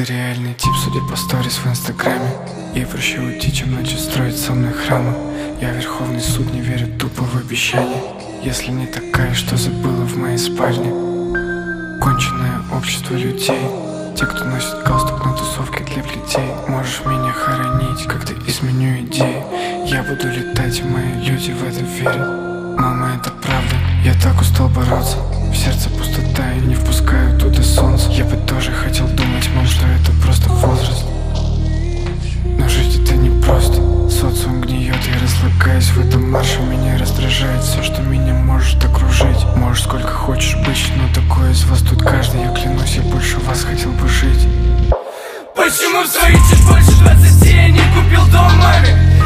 Ты реальный тип, судя по сторис в инстаграме. И проще уйти, чем начать строить со мной храмы. Я верховный суд, не верю тупо в обещания. Если не такая, что забыла в моей спальне. Конченое общество людей, те, кто носит галстук на тусовке для плетей. Можешь меня хоронить, когда изменю идеи. Я буду летать, и мои люди в это верят. Мама, это правда, я так устал бороться. В сердце пустота, и не впускаю туда солнце. Я бы тоже хотел думать, мам, что это просто возраст. Но жить это непросто. Социум гниет, я разлагаюсь в этом марше. Меня раздражает все, что меня может окружить. Можешь сколько хочешь быть, но такое из вас тут каждый. Я клянусь, я больше вас хотел бы жить. Почему в свои чуть больше 20 я не купил дом маме?